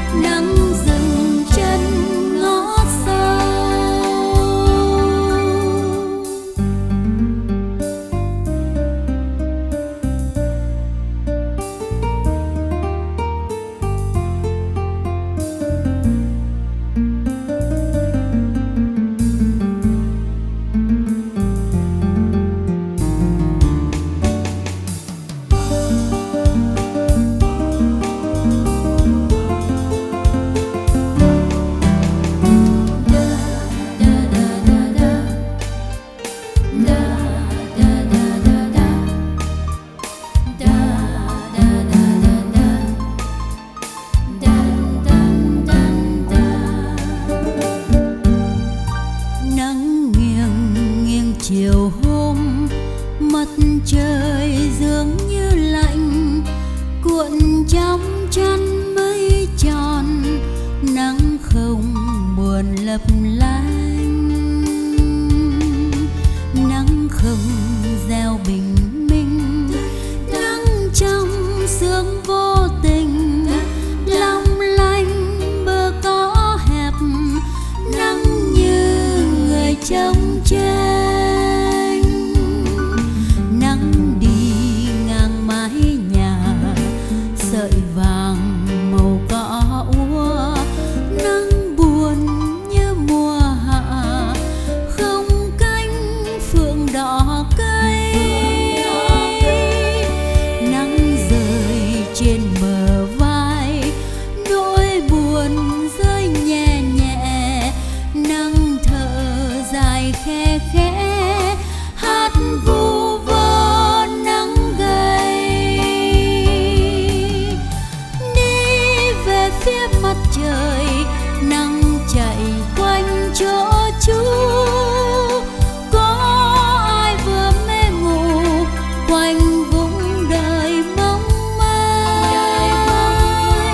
nắng dừng chân ngõ sâu. Chiều hôm mặt trời dường như lạnh, cuộn trong chăn mây tròn, nắng không buồn lấp lánh, nắng không gieo bình minh, nắng trong sương vô tình, long lanh bờ cỏ hẹp, nắng như người trông trên. Sợi vàng màu cỏ úa, nắng buồn như mùa hạ, không cánh phượng đỏ cây, nắng rơi trên bờ vai, nỗi buồn rơi nhẹ nhẹ, nắng thở dài khe khẽ, hát vu vơ nắng gầy. Phía mặt trời nắng chạy quanh chỗ chú, có ai vừa mê ngủ quanh vùng đời mong manh,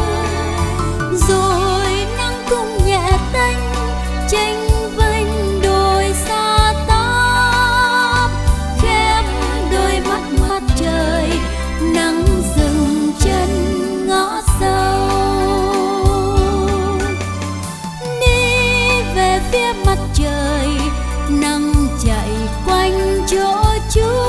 rồi nắng cũng nhẹ tênh chênh vênh đôi xa táp, khép đôi mắt mặt trời, nắng dừng chân ngõ sâu. Phía mặt trời nắng chạy quanh chỗ chú.